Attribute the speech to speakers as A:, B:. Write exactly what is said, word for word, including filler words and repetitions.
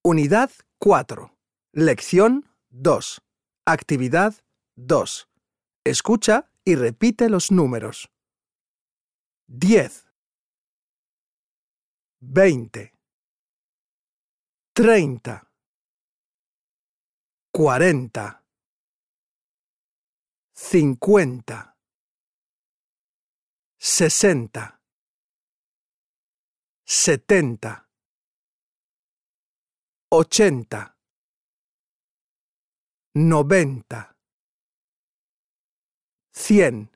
A: Unidad cuatro. Lección dos. Actividad dos. Escucha y repite los números. diez, veinte, treinta, cuarenta, cincuenta, sesenta, setenta, ochenta, noventa, cien.